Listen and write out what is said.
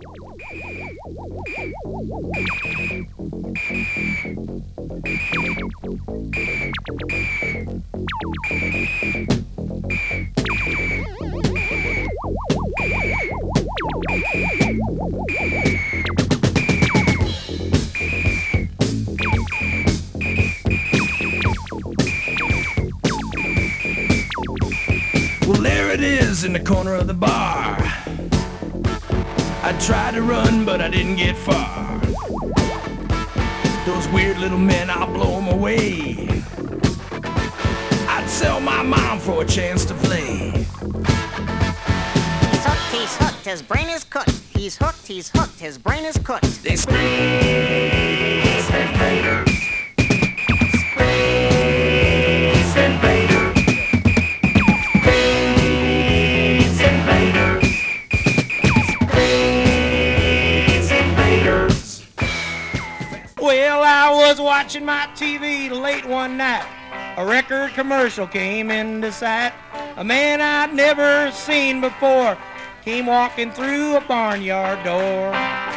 Well, there it is in the corner of the bar. I tried to run, but I didn't get far. Those weird little men, I'll blow them away. I'd sell my mom for a chance to play. He's hooked, his brain is cooked. He's hooked, his brain is cooked. They Space Invaders. Space Invaders. Space Invaders. Space Invaders. Well, I was watching my TV late one night. A record commercial came into sight. A man I'd never seen before came walking through a barnyard door.